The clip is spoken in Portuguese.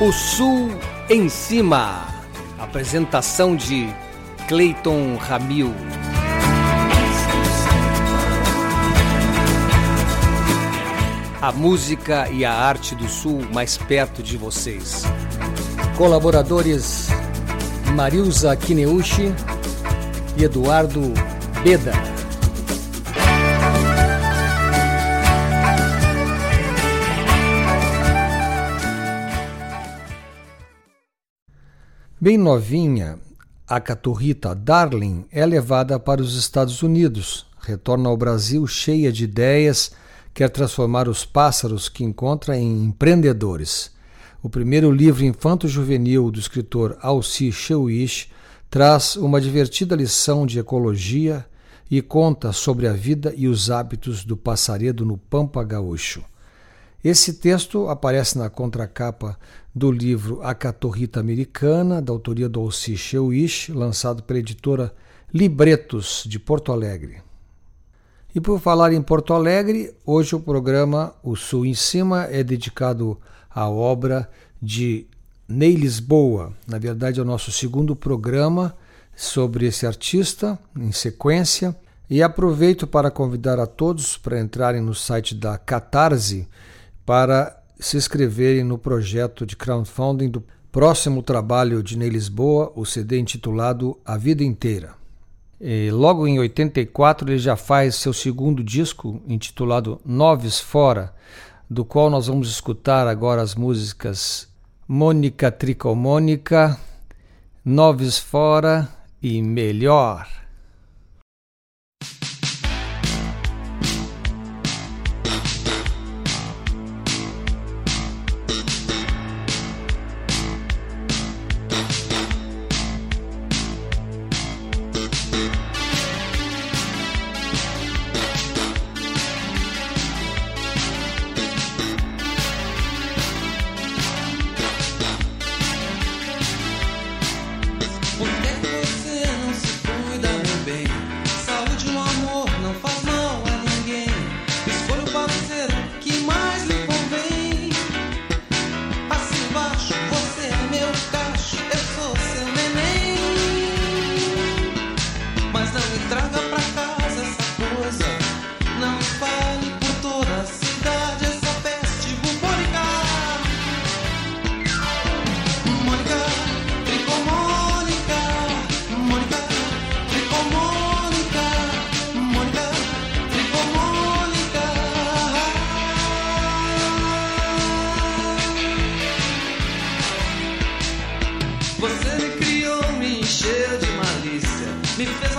O Sul em Cima. Apresentação de Cleiton Ramil. A música e a arte do Sul mais perto de vocês. Colaboradores Marilza Kineuchi e Eduardo Beda. Bem novinha, a caturrita Darling é levada para os Estados Unidos, retorna ao Brasil cheia de ideias, quer transformar os pássaros que encontra em empreendedores. O primeiro livro infanto-juvenil do escritor Alci Cheuich traz uma divertida lição de ecologia e conta sobre a vida e os hábitos do passaredo no Pampa Gaúcho. Esse texto aparece na contracapa do livro A Caturrita Americana, da autoria do Alci Cheuich, lançado pela editora Libretos, de Porto Alegre. E por falar em Porto Alegre, hoje o programa O Sul em Cima é dedicado à obra de Ney Lisboa. Na verdade, é o nosso segundo programa sobre esse artista, em sequência. E aproveito para convidar a todos para entrarem no site da Catarse para se inscreverem no projeto de crowdfunding do próximo trabalho de Ney Lisboa, o CD intitulado A Vida Inteira. E logo em 84 ele já faz seu segundo disco intitulado Noves Fora, do qual nós vamos escutar agora as músicas Mônica Tricomônica, Noves Fora e Melhor. Você me criou, me encheu de malícia, me fez